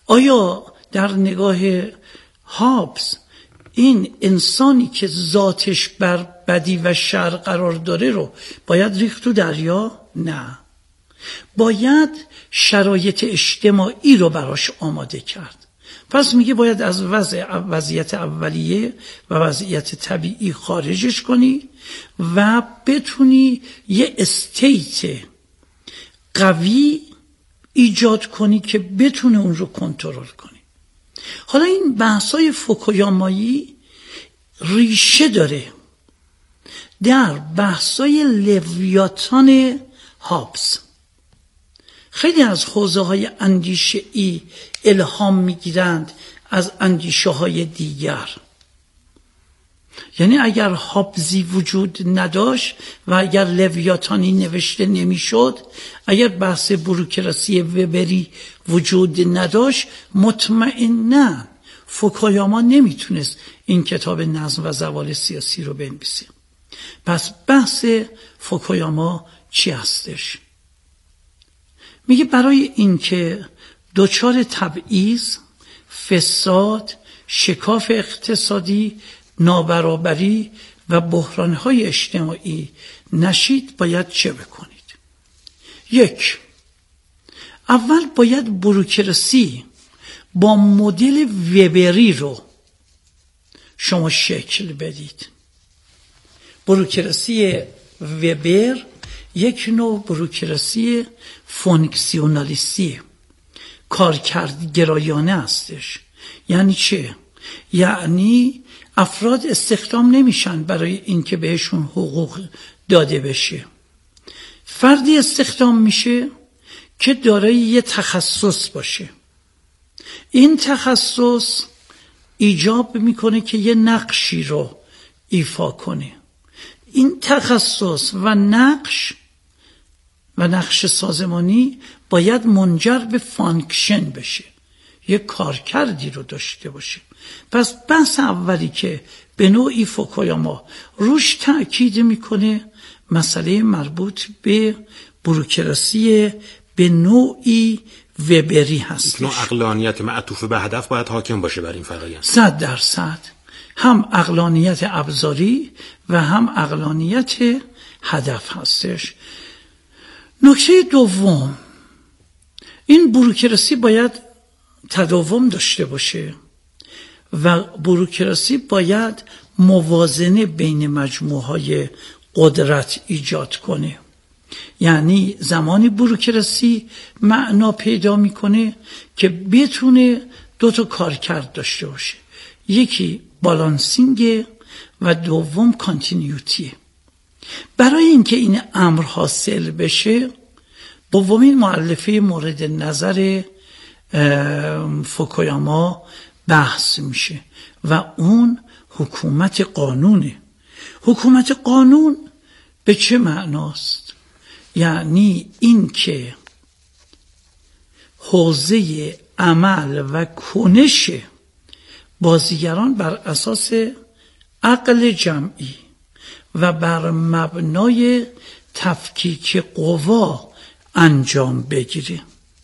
آیا در نگاه هابز این انسانی که ذاتش بر بدی و شر قرار داره رو باید ریخت تو دریا؟ نه، باید شرایط اجتماعی رو براش آماده کرد. پس میگه باید از وضعیت اولیه و وضعیت طبیعی خارجش کنی و بتونی یه استیت قوی ایجاد کنی که بتونه اون رو کنترل کنی. حالا این بحثای فوکویامایی ریشه داره در بحثای لویاتان هابز. خیلی از حوزه های اندیشه ای الهام میگیرند از اندیشه های دیگر. یعنی اگر هابزی وجود نداشت و اگر لویاتانی نوشته نمیشد، اگر بحث بوروکراسی وبری وجود نداشت، مطمئناً فوکویاما نمیتونست این کتاب نظم و زوال سیاسی رو بنویسه. پس بحث فوکویاما چی هستش؟ میگه برای اینکه دچار تبعیض، فساد، شکاف اقتصادی، نابرابری و بحران‌های اجتماعی نشید باید چه بکنید؟ یک، اول باید بوروکراسی با مدل وبری رو شما شکل بدید. بوروکراسی وبر یک نوع بوروکراسی فونکسیونالیستی، کارکردگرایانه هستش. یعنی چه؟ یعنی افراد استخدام نمیشن برای اینکه بهشون حقوق داده بشه. فردی استخدام میشه که دارای یه تخصص باشه. این تخصص ایجاب میکنه که یه نقشی رو ایفا کنه. این تخصص و نقش سازمانی باید منجر به فانکشن بشه، یه کارکردی رو داشته باشه. پس بحث اولی که به نوعی فوکویاما روش تأکید میکنه مسئله مربوط به بوروکراسی به نوعی وبری هستش. نوع عقلانیت معطوف به هدف باید حاکم باشه بر این فرآیند. 100% هم عقلانیت ابزاری و هم عقلانیت هدف هستش. نکته دوم، این بوروکراسی باید تداوم داشته باشه و بوروکراسی باید موازنه بین مجموعهای قدرت ایجاد کنه. یعنی زمانی بوروکراسی معنا پیدا میکنه که بتونه دو تا کارکرد داشته باشه، یکی بالانسینگ و دوم کانتینیوتی. برای اینکه این امر حاصل بشه، دومین مؤلفه مورد نظر فوکویاما بحث میشه و اون حکومت قانونه. حکومت قانون به چه معناست؟ یعنی این که حوزه عمل و کنش بازیگران بر اساس عقل جمعی و بر مبنای تفکیک قوا انجام بگیره.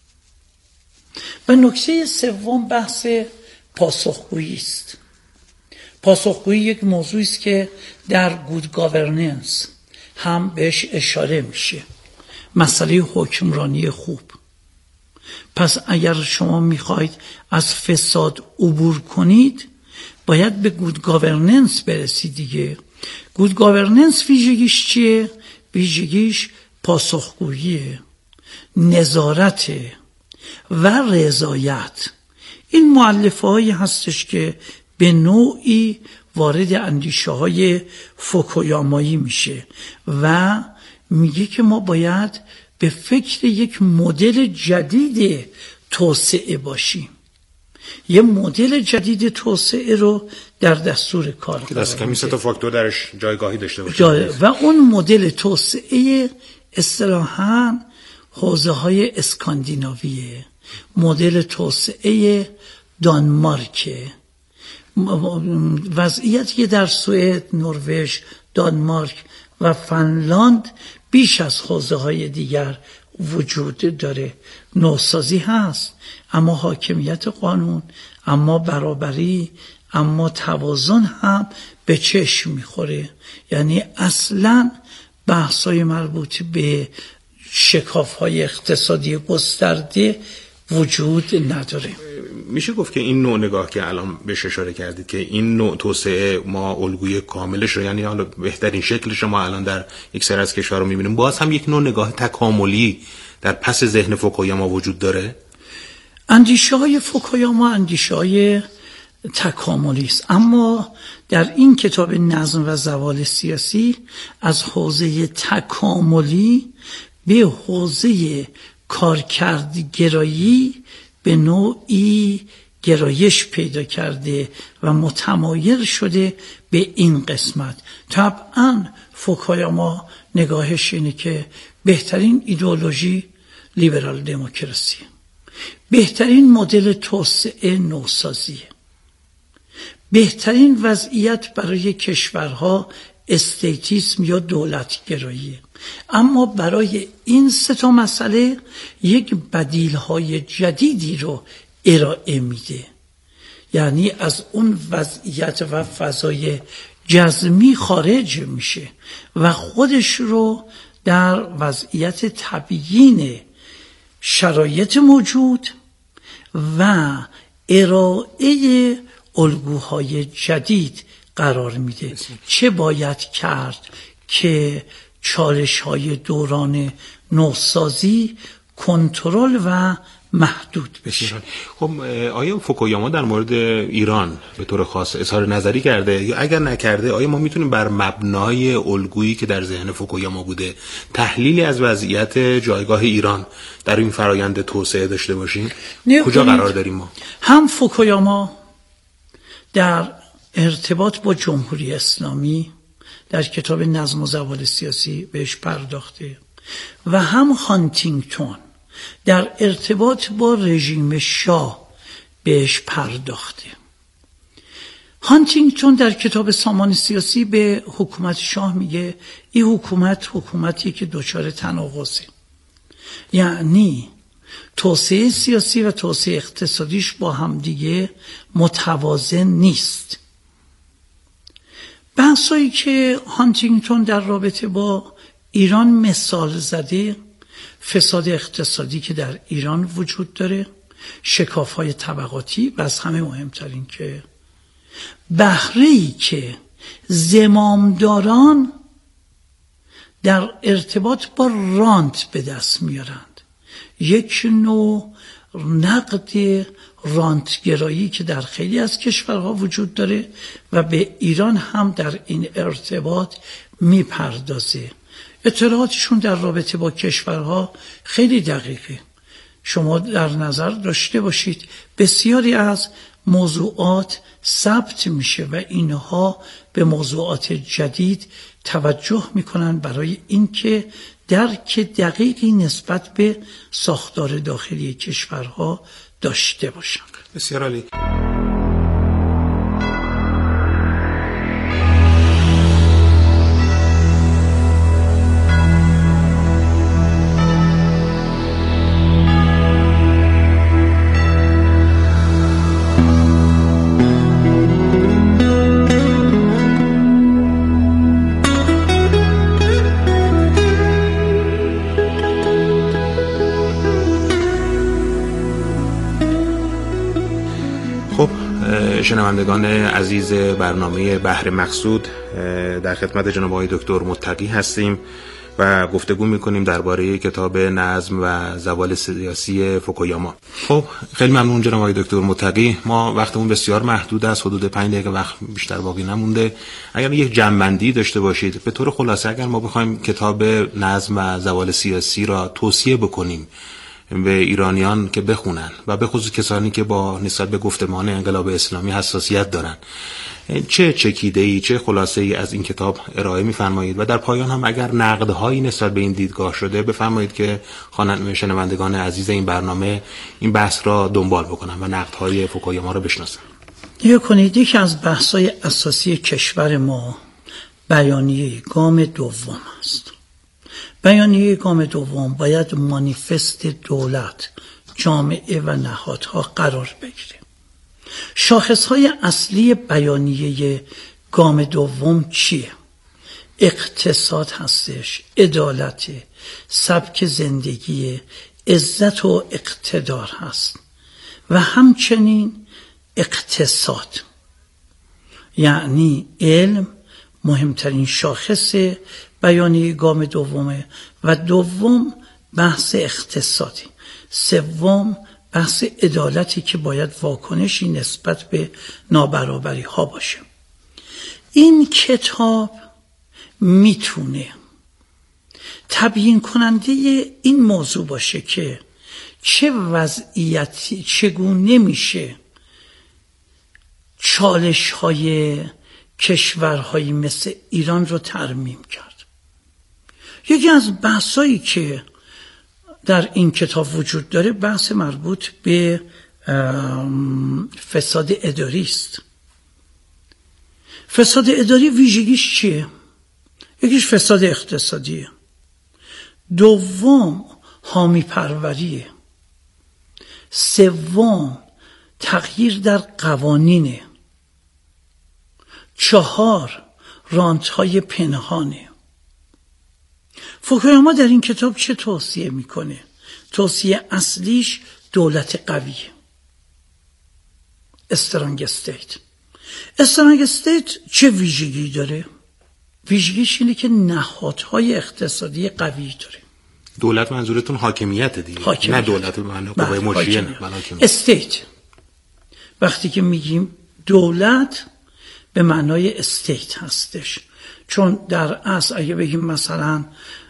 و نکته سوم بحث پاسخگویی است. پاسخگویی یک موضوعی است که در گود گاورننس هم بهش اشاره میشه، مسئله حکمرانی خوب. پس اگر شما میخواید از فساد عبور کنید باید به گود گاورننس برسید دیگه. گود گاورننس ویژگیش چیه؟ ویژگیش پاسخگوییه، نظارت و رضایت. این مؤلفه هایی هستش که به نوعی وارد اندیشه های فوکویامایی میشه و میگه که ما باید به فکر یک مدل جدید توسعه باشیم. یه مدل جدید توسعه رو در دستور کار که دست کمی 3 تا فاکتور درش جایگاهی داشته باشه و اون مدل توسعه اصطلاحاً حوزه های اسکاندیناویه، مدل توسعه دانمارکه، وضعیتی که در سوئد، نروژ، دانمارک و فنلاند بیش از حوزه های دیگر وجود داره. نوسازی هست، اما حاکمیت قانون، اما برابری، اما توازن هم به چشم میخوره. یعنی اصلا بحثای مربوط به شکاف‌های اقتصادی گسترده وجود نداره. میشه گفت که این نوع نگاه که الان بهش اشاره کردید که این نوع توسعه ما الگوی کاملش رو، یعنی حالا بهترین شکلش رو ما الان در یک سری از کشورها رو میبینیم، باز هم یک نوع نگاه تکاملی در پس ذهن فوکویاما وجود داره؟ اندیشه های فوکویاما اندیشه های تکاملی است، اما در این کتاب نظم و زوال سیاسی از حوزه تکاملی به حوزه کارکردگرایی به نوعی گرایش پیدا کرده و متمایل شده به این قسمت. طبعا فوکویاما نگاهش اینه که بهترین ایدئولوژی لیبرال دموکراسی، بهترین مدل توسعه نوسازیه، بهترین وضعیت برای کشورها استیتیسم یا دولتگراییه. اما برای این سه تا مسئله یک بدیل‌های جدیدی رو ارائه میده، یعنی از اون وضعیت و فضای جزمی خارج میشه و خودش رو در وضعیت تبیین شرایط موجود و ارائه الگوهای جدید قرار میده. چه باید کرد که چالش‌های دوران نوسازی کنترل و محدود بشه. خب آیا فوکویاما در مورد ایران به طور خاص اظهار نظری کرده، یا اگر نکرده آیا ما میتونیم بر مبنای الگویی که در ذهن فوکویاما بوده تحلیلی از وضعیت جایگاه ایران در این فرایند توسعه داشته باشیم؟ کجا قرار داریم ما؟ هم فوکویاما در ارتباط با جمهوری اسلامی در کتاب نظم و زوال سیاسی بهش پرداخته و هم هانتینگتون در ارتباط با رژیم شاه بهش پرداخته. هانتینگتون در کتاب سامان سیاسی به حکومت شاه میگه این حکومتی که دچار تناقضه، یعنی توسعه سیاسی و توسعه اقتصادیش با هم دیگه متوازن نیست. بحثایی که هانتینگتون در رابطه با ایران مثال زده، فساد اقتصادی که در ایران وجود داره، شکاف‌های طبقاتی و از همه مهمترین که بهره‌ای که زمامداران در ارتباط با رانت به دست میارند، یک نوع نقد رانتگرایی که در خیلی از کشورها وجود داره و به ایران هم در این ارتباط میپردازه. اطلاعاتشون در رابطه با کشورها خیلی دقیقه. شما در نظر داشته باشید بسیاری از موضوعات ثبت میشه و اینها به موضوعات جدید توجه میکنن برای اینکه درک دقیقی نسبت به ساختار داخلی کشورها داشته باشن. بسیار عالی. شنوندگان عزیز برنامه بحر مقصود، در خدمت جناب آقای دکتر متقی هستیم و گفتگو میکنیم درباره کتاب نظم و زوال سیاسی فوکویاما. خب خیلی ممنون جناب آقای دکتر متقی. ما وقتمون بسیار محدود است، حدود 5 دقیقه وقت بیشتر باقی نمونده. اگر یک جمع‌بندی داشته باشید به طور خلاصه، اگر ما بخوایم کتاب نظم و زوال سیاسی را توصیه بکنیم به ایرانیان که بخونن و به خصوص کسانی که با نسبت به گفتمان انقلاب اسلامی حساسیت دارن، چه چکیده‌ای، چه خلاصه‌ای از این کتاب ارائه می‌فرمایید؟ و در پایان هم اگر نقدهایی نسبت به این دیدگاه شده بفرمایید که شنوندگان عزیز این برنامه این بحث را دنبال بکنن و نقدهای فوکویاما را بشناسن. یکی از بحث‌های اساسی کشور ما بیانیه گام دوم است. بیانیه گام دوم باید مانیفست دولت، جامعه و نهادها قرار بگیره. شاخصهای اصلی بیانیه گام دوم چیه؟ اقتصاد هستش، عدالت، سبک زندگی، عزت و اقتدار هست و همچنین اقتصاد، یعنی علم مهمترین شاخص بیانیه گام دومه و دوم بحث اقتصادی، سوم بحث عدالتی که باید واکنشی نسبت به نابرابری ها باشه. این کتاب میتونه تبیین کننده این موضوع باشه که چه وضعیتی، چگونه میشه چالش های کشورهایی مثل ایران رو ترمیم کرد. یکی از بحثایی که در این کتاب وجود داره بحث مربوط به فساد اداری است. فساد اداری ویژگیش چیه؟ یکیش فساد اقتصادیه، دوم حامی پروریه، سوم تغییر در قوانینه، چهار رانت‌های پنهانه. فوکویاما در این کتاب چه توصیه میکنه؟ توصیه اصلیش دولت قویه، استرانگ استیت. استرانگ استیت چه ویژگی داره؟ ویژگیش اینه که نهادهای اقتصادی قوی داره. دولت منظورتون حاکمیت دیگه؟ حاکمیت. نه دولت به معنی قوه مجریه، نه استیت. وقتی که میگیم دولت به معنای استیت هستش، چون در اصل اگه بگیم مثلا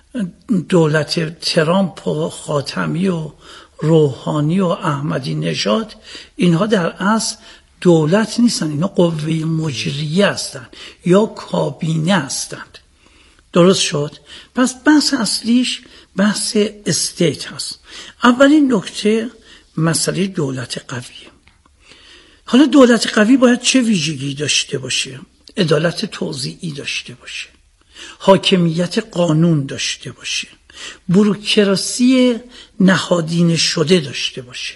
دولت ترامپ و خاتمی و روحانی و احمدی نژاد، اینها در اصل دولت نیستن، اینا قوه مجریه هستن یا کابینه هستند. درست شد؟ پس بحث اصلیش بحث استیت هست. اولین نکته مسئله دولت قویه. حالا دولت قوی باید چه ویژگی داشته باشه؟ عدالت توزیعی داشته باشه، حاکمیت قانون داشته باشه، بوروکراسی نهادینه شده داشته باشه.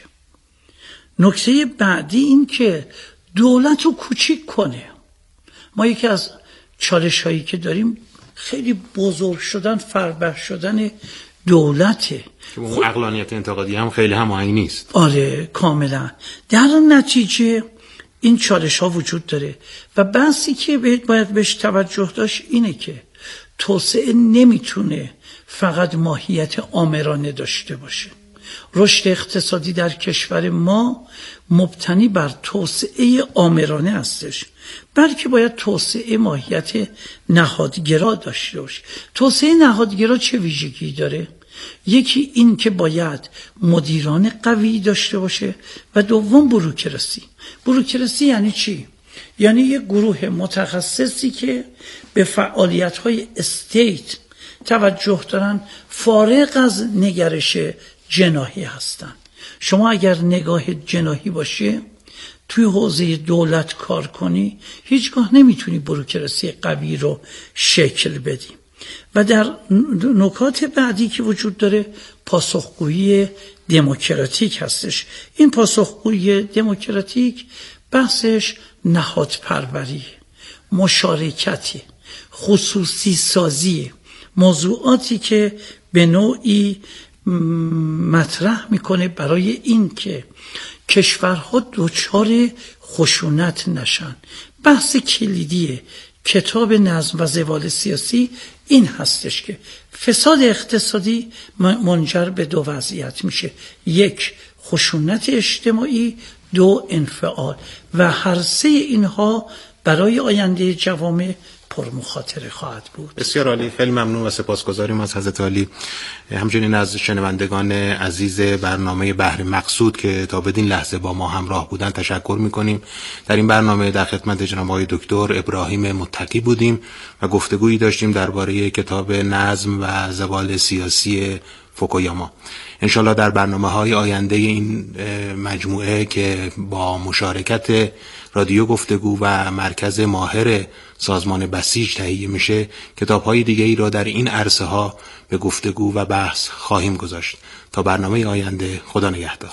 نکته بعدی این که دولت رو کوچیک کنه. ما یکی از چالش هایی که داریم خیلی بزرگ شدن، فربه شدن دولته که اون عقلانیت انتقادی هم خیلی هماهنگ نیست. آره کاملا. در نتیجه این چالش ها وجود داره و بحثی که باید بهش توجه داشت اینه که توسعه نمیتونه فقط ماهیت آمرانه داشته باشه. رشد اقتصادی در کشور ما مبتنی بر توسعه آمرانه هستش، بلکه باید توسعه ماهیت نهادگرا داشته باشه. توسعه نهادگرا چه ویژگی داره؟ یکی این که باید مدیران قوی داشته باشه و دوم بوروکراسی. بوروکراسی یعنی چی؟ یعنی یک گروه متخصصی که به فعالیت‌های استیت توجه دارن، فارغ از نگرش جناحی هستن. شما اگر نگاه جناحی باشه توی حوزه دولت کار کنی، هیچگاه نمیتونی بوروکراسی قوی رو شکل بدی. و در نکات بعدی که وجود داره پاسخگویی دموکراتیک هستش. این پاسخگویی دموکراتیک بحثش نهاد پروری، مشارکتی، خصوصی سازی، موضوعاتی که به نوعی مطرح میکنه برای این که کشورها دچار خشونت نشن. بحث کلیدی کتاب نظم و زوال سیاسی این هستش که فساد اقتصادی منجر به دو وضعیت میشه: یک، خشونت اجتماعی، دو، انفعال، و هر سه اینها برای آینده جوامع پرمخاطره خواهد بود. بسیار عالی، خیلی ممنون و سپاسگزاریم از حضرت عالی. همچنین از شنوندگان عزیز برنامه بحر مقصود که تا بدین لحظه با ما همراه بودن تشکر میکنیم. در این برنامه در خدمت جناب آقای دکتر ابراهیم متقی بودیم و گفتگویی داشتیم درباره کتاب نظم و زوال سیاسی فوکویاما. انشالله در برنامه‌های آینده این مجموعه که با مشارکت رادیو گفتگو و مرکز ماهر سازمان بسیج تهیه میشه کتاب‌های دیگه‌ای را در این عرصه‌ها به گفتگو و بحث خواهیم گذاشت. تا برنامه آینده، خدا نگهدار.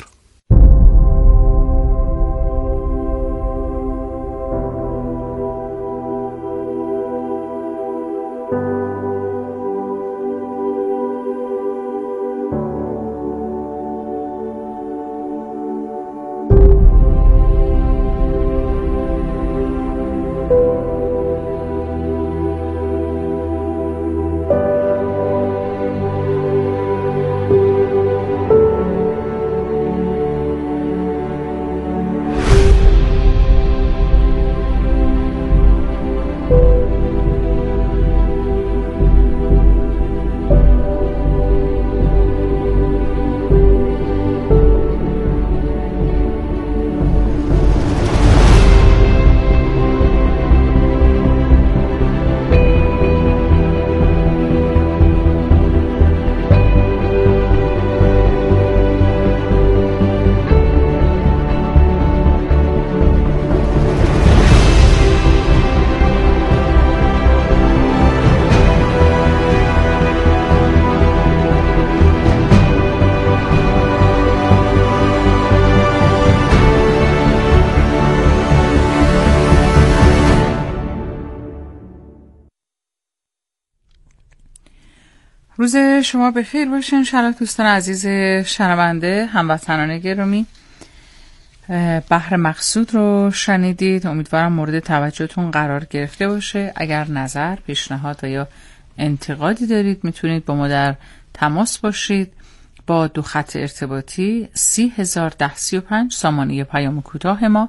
روز شما بخیر باشه انشالله دوستان عزیز شنونده، هموطنان گرامی. بحر مقصود رو شنیدید. امیدوارم مورد توجهتون قرار گرفته باشه. اگر نظر، پیشنهاد یا انتقادی دارید میتونید با ما در تماس باشید با 2 خط ارتباطی 301035 سامانه پیام کوتاه ما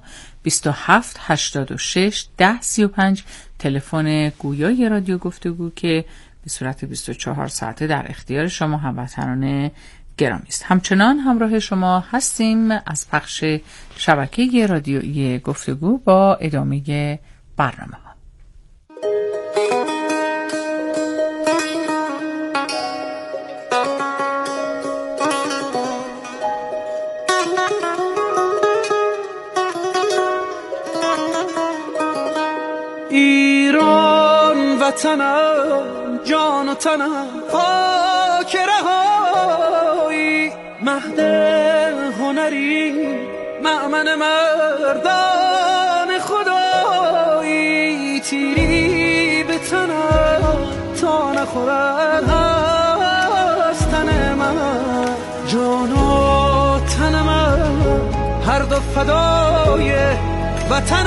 2786 1035 تلفن گویای رادیو گفتگو که به صورت 24 ساعته در اختیار شما هموطنان گرامی است. همچنان همراه شما هستیم از پخش شبکه رادیویی گفتگو با ادامه برنامه ها. ایران وطنم، جان و تنم، خاک رهایی، مهد هنری، مأمن مردان خدایی، تیری به تنم تا نخورد از تن من، جان و تن من هر دو فدای وطن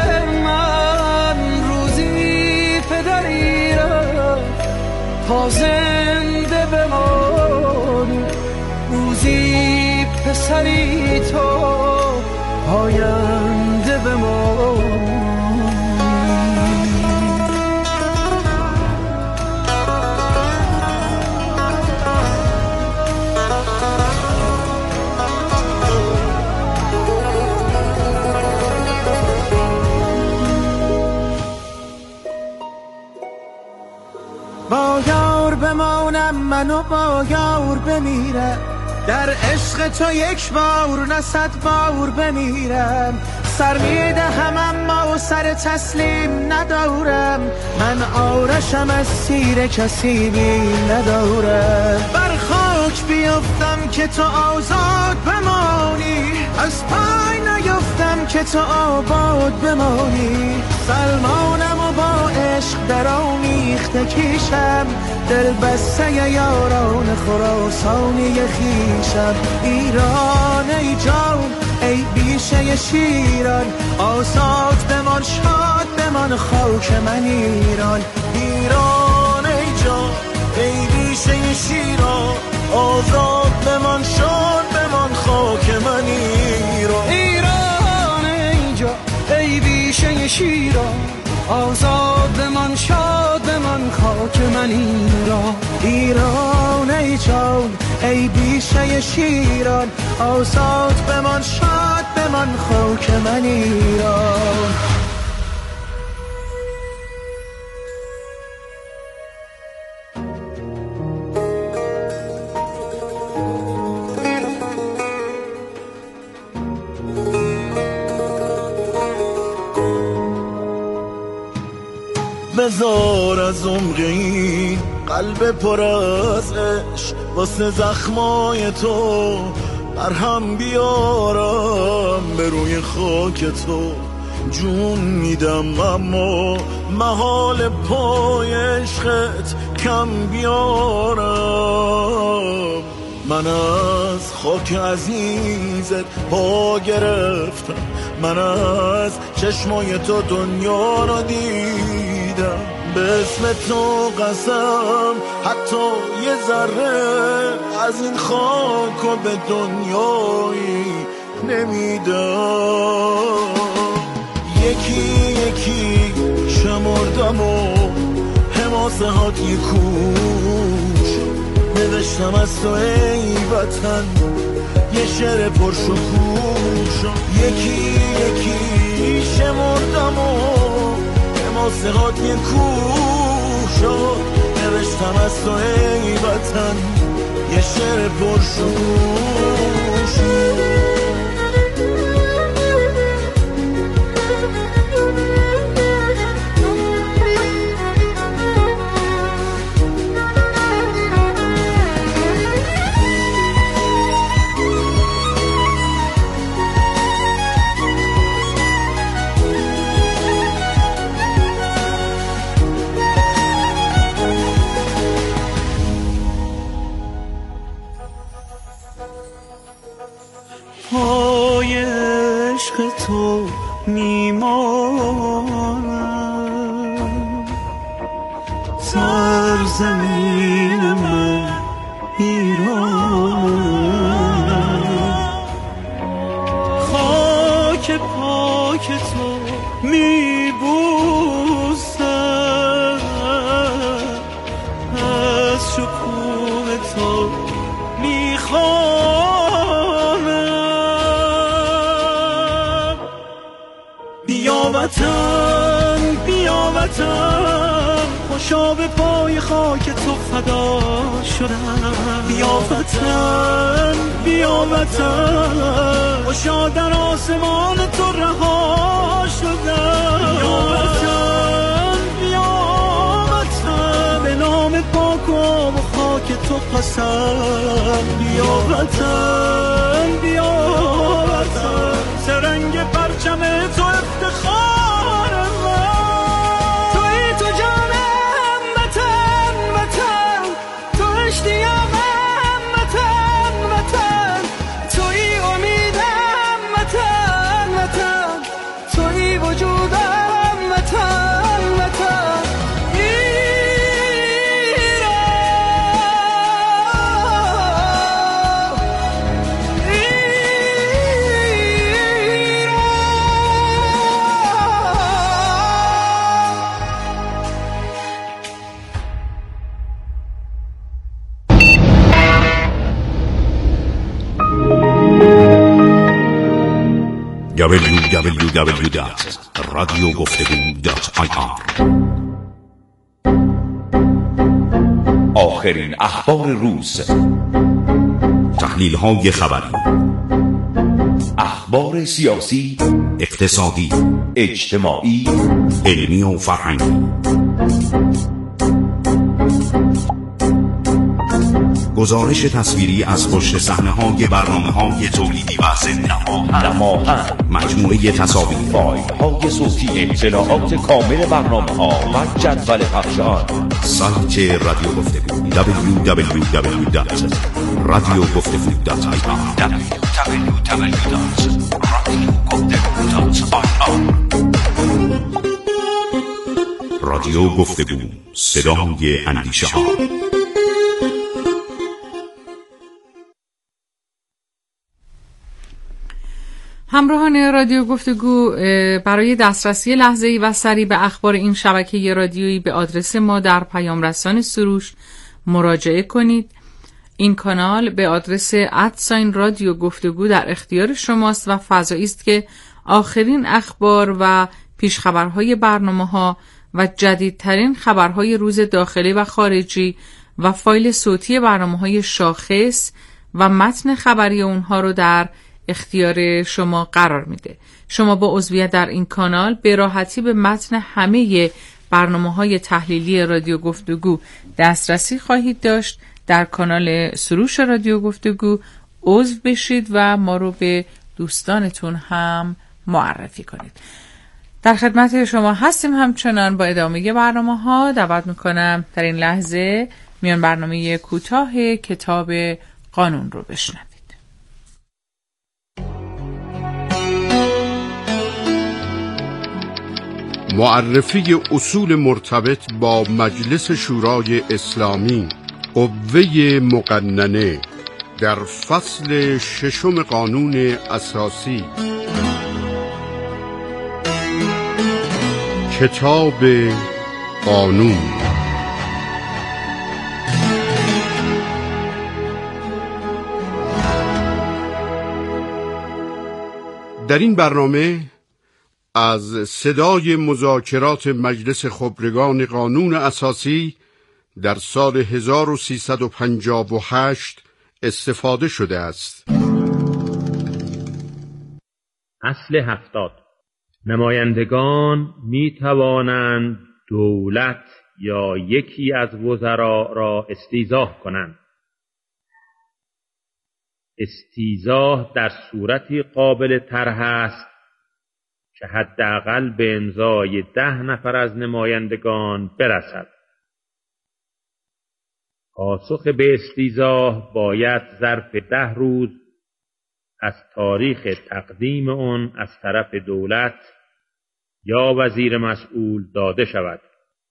من. روزی پدری رفت تا زنده بمانی، روزی پسری تو آینده بمانی. با یار بمانم من و با یار بمیرم، در عشق تو یک بار نه 100 بار بمیرم. سر میدهم اما سر تسلیم ندارم، من آرشم از سیر کسی بیم ندارم. بر خاک بیفتم که تو آزاد بمانی، از پای نیفتم که تو آباد بمانی. سلمانم و با عشق در آمیخته کیشم، دل بسته یاران خراسانی خیشم. ایران ای جان ای بیشه شیران، آزاد بمان شاد بمان خاک من ایران. ایران ای جان ای بیشه شیران، آزاد بمان شاد بمان خاک من ایران. ایران ای جان ای بیشه شیران، آزاد بمان شاد بمان خاک من ایران. ایران ای جان ای بیشه شیران، آزاد بمان شاد بمان خاک من ایران. بذار از عمق این قلب پر از عشق واسه زخمای تو برهم بیارم به روی خاک تو. جون میدم اما محال پای عشقت کم بیارم. من از خاک عزیزت پا گرفتم، من از چشمای تو دنیا رو دیدم. به اسم تو قسم حتی یه ذره از این خاک و به دنیایی نمیدم. یکی یکی شمردم و حماسه هات یه کوش نوشتم از تو ای وطن یه شعر پرشکوش. یکی یکی شمردم و حماسه هات یه کوش نوشتم از تو ای وطن یه شعر پرشکوش. پای عشق تو میمانم، سرزمین من ایرانم. خاک پاک تو میبوسم، از شکوه تو میخوام. بیا وطن بیا وطن خوشا به پای خاک تو فدا شدم. بیا وطن بیا وطن خوشا در آسمان تو رها شدم. بیا وطن بیا وطن به نام پاک و خاک تو قسم. بیا وطن بیا وطن سرنگ پرچم تو افتخار من. توی تو جانم وطن وطن، تو اشتیاقم وطن وطن، توی امیدم وطن وطن، توی وجودم وطن وطن. www.radioguftegu.ir آخرین اخبار روز، تحلیل‌های خبری، اخبار سیاسی، اقتصادی، اجتماعی، علمی و فرهنگی. گزارش تصویری از پشت صحنه‌های برنامه‌های تولیدی و ضمن نماهن، مجموعه تصاویر، فایل‌های صوتی، اطلاعات کامل برنامه‌ها و جدول پخش آن. سایت رادیو گفتگو www.radioguftegu.ir رادیو گفتگو، صدای اندیشه‌ها. همراهان رادیو گفتگو، برای دسترسی لحظه‌ای و سریع به اخبار این شبکه رادیویی به آدرس ما در پیام رسان سروش مراجعه کنید. این کانال به آدرس @رادیو گفتگو در اختیار شماست و فضایی است که آخرین اخبار و پیشخبرهای برنامه‌ها و جدیدترین خبرهای روز داخلی و خارجی و فایل صوتی برنامه‌های شاخص و متن خبری اونها رو در اختیار شما قرار میده. شما با عضویت در این کانال به راحتی به متن همه برنامه‌های تحلیلی رادیو گفتگو دسترسی خواهید داشت. در کانال سروش رادیو گفتگو عضو بشید و ما رو به دوستانتون هم معرفی کنید. در خدمت شما هستیم همچنان با ادامه برنامه‌ها. دعوت میکنم در این لحظه میان برنامه کوتاه کتاب قانون رو بشنوید. معرفی اصول مرتبط با مجلس شورای اسلامی، قوه مقننه، در فصل 6 قانون اساسی. کتاب قانون. در این برنامه از صدای مذاکرات مجلس خبرگان قانون اساسی در سال 1358 استفاده شده است. اصل 70. نمایندگان می توانند دولت یا یکی از وزرا را استیضاح کنند. استیضاح در صورتی قابل طرح است که حداقل به امضای 10 نفر از نمایندگان برسد. پاسخ به استیضاح باید ظرف 10 روز از تاریخ تقدیم آن از طرف دولت یا وزیر مسئول داده شود.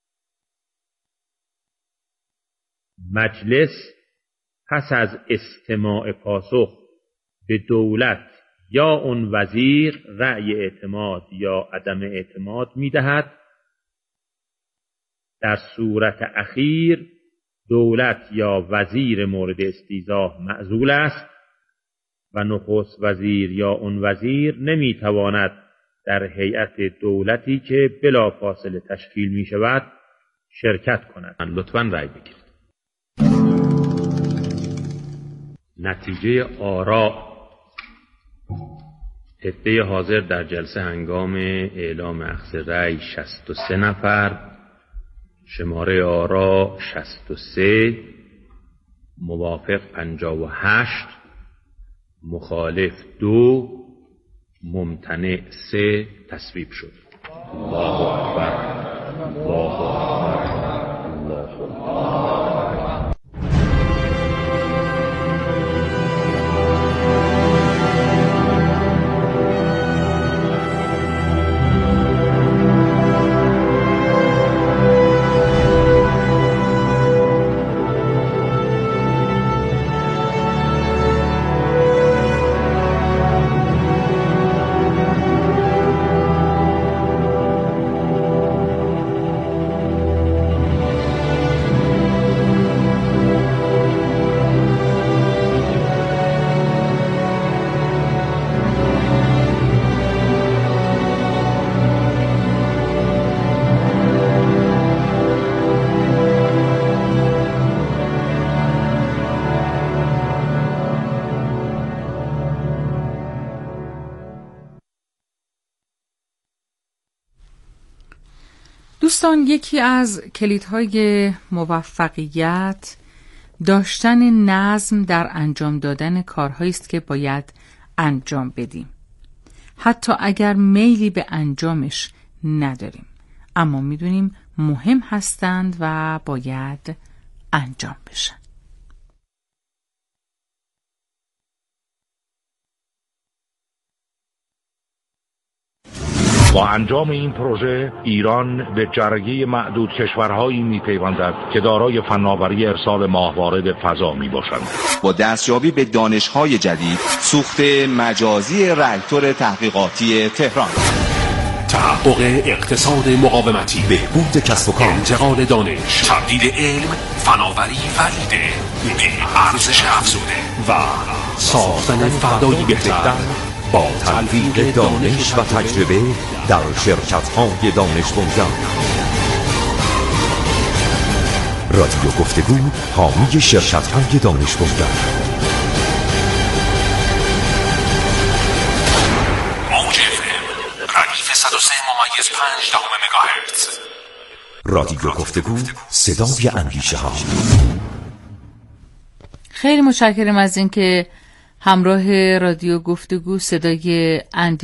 مجلس پس از استماع پاسخ به دولت یا اون وزیر رأی اعتماد یا عدم اعتماد می‌دهد. در صورت اخیر دولت یا وزیر مورد استیضاح معزول است و نخست وزیر یا اون وزیر نمی‌تواند در هیئت دولتی که بلافاصله تشکیل می‌شود شرکت کند. لطفاً رأی بگیرید. نتیجه آرا: عده حاضر در جلسه هنگام اعلام اخذ رأی 63 نفر، شماره آرا 63، موافق 58، مخالف 2، ممتنع 3 تصویب شد. الله اکبر، الله اکبر، الله اکبر. دوستان، یکی از کلیدهای موفقیت داشتن نظم در انجام دادن کارهایی است که باید انجام بدیم، حتی اگر میلی به انجامش نداریم، اما میدونیم مهم هستند و باید انجام بشن. با انجام این پروژه ایران به جرگه معدود کشورهایی می‌پیوندد که دارای فناوری ارسال ماهواره فضا میباشند. با دستیابی به دانش‌های جدید، سوخت مجازی راکتور تحقیقاتی تهران، تحقق اقتصاد مقاومتی، بهبود کسب و کار، انتقال دانش، تبدیل علم، فناوری و ایده به ارزش افزوده و ساختن فردایی بهتر با تلفیق دانش و تجربه در شرکت‌های دانش بنیان. رادیو گفتگو، حامی شرکت‌های دانش بنیان. موج FM ردیف 103.5 مگاهرتز. رادیو گفتگو، صدای اندیشه ها. خیلی متشکرم از اینکه همراه رادیو گفتگو صدای اندیشه